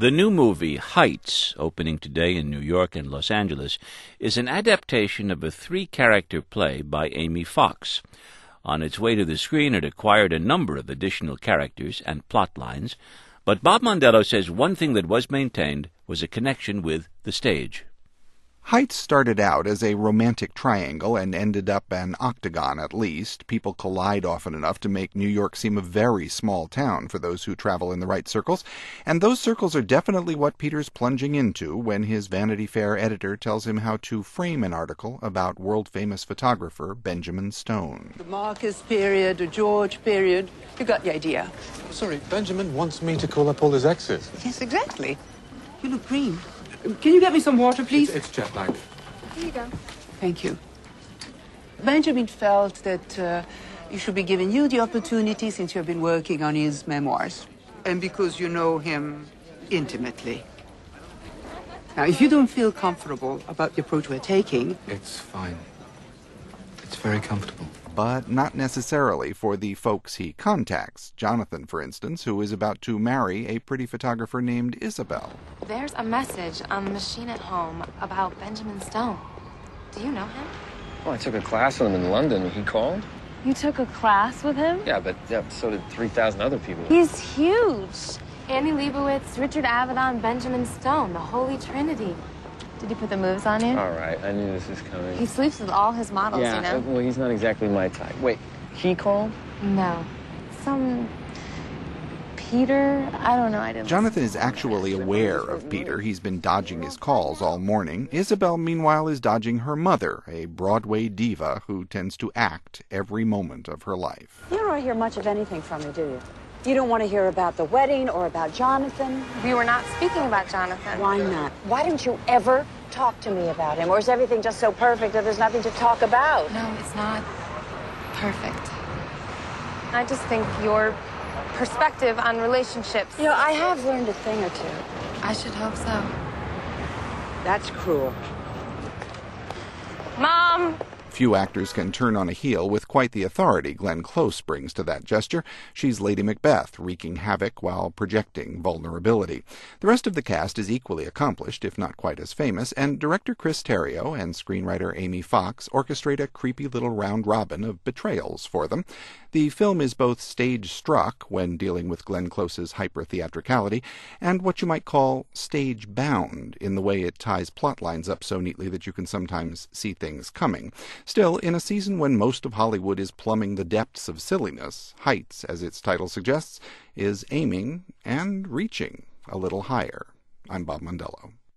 The new movie, Heights, opening today in New York and Los Angeles, is an adaptation of a three-character play by Amy Fox. On its way to the screen, it acquired a number of additional characters and plot lines, but Bob Mondello says one thing that was maintained was a connection with the stage. Heights started out as a romantic triangle and ended up an octagon at least. People collide often enough to make New York seem a very small town for those who travel in the right circles, and those circles are definitely what Peter's plunging into when his Vanity Fair editor tells him how to frame an article about world-famous photographer Benjamin Stone. The Marcus period, the George period, you got the idea. Sorry, Benjamin wants me to call up all his exes. Yes, exactly. You look green. Can you get me some water, please? It's jet lag. Here you go. Thank you. Benjamin felt that he should be giving you the opportunity since you've been working on his memoirs, and because you know him intimately. Now, if you don't feel comfortable about the approach we're taking... It's fine. It's very comfortable. But not necessarily for the folks he contacts. Jonathan, for instance, who is about to marry a pretty photographer named Isabel. There's a message on the machine at home about Benjamin Stone. Do you know him? Well, I took a class with him in London. He called. You took a class with him? Yeah, but so did 3,000 other people. He's huge. Annie Leibovitz, Richard Avedon, Benjamin Stone, the Holy Trinity. Did he put the moves on you? All right, I knew this was coming. He sleeps with all his models, yeah, you know? well, he's not exactly my type. Wait, he called? No. Some... Peter? I don't know, I didn't... Jonathan is actually aware of Peter. He's been dodging his calls all morning. Isabel, meanwhile, is dodging her mother, a Broadway diva who tends to act every moment of her life. You don't hear much of anything from me, do you? You don't want to hear about the wedding or about Jonathan? We were not speaking about Jonathan. Why not? Why don't you ever talk to me about him? Or is everything just so perfect that there's nothing to talk about? No, it's not perfect. I just think your perspective on relationships... You know, I have learned a thing or two. I should hope so. That's cruel. Mom! Few actors can turn on a heel with quite the authority Glenn Close brings to that gesture. She's Lady Macbeth, wreaking havoc while projecting vulnerability. The rest of the cast is equally accomplished, if not quite as famous, and director Chris Terrio and screenwriter Amy Fox orchestrate a creepy little round robin of betrayals for them. The film is both stage-struck when dealing with Glenn Close's hyper-theatricality, and what you might call stage-bound in the way it ties plot lines up so neatly that you can sometimes see things coming. Still, in a season when most of Hollywood is plumbing the depths of silliness, Heights, as its title suggests, is aiming and reaching a little higher. I'm Bob Mondello.